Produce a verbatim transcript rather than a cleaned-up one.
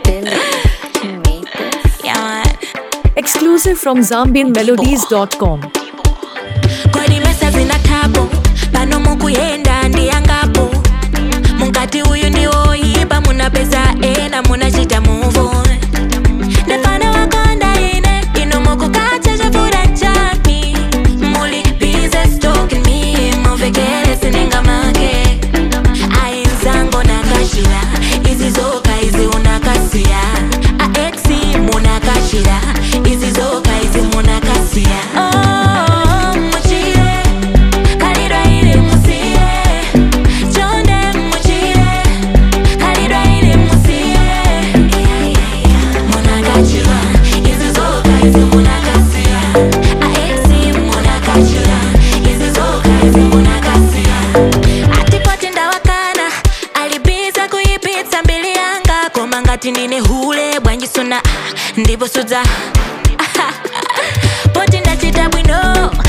Yeah. Exclusive from zambian melodies dot com. Kodi mesa zina tabu pano mukuyenda ndiyangapo mungati uyu ndiwo iba muna pesa ena muna chita move on nefana wakonda ine ino mukukacha chafura chaki muli busy stalking me muvekele sininga make ainzango nakashira izi zoka izi unakasiya a exi munakashira izi zoka izi munakasiya oh muchire kalira ile musiye chonde muchire kalira ile musiye munakashira izi zoka izi munakasiya a exi munakashira izi zoka izi munakasiya atipoti ndawakana alibisa kuipitsa mbili yanga koma ngati ndine hule bwanjisuna ndipo sudza poti ndachita bwino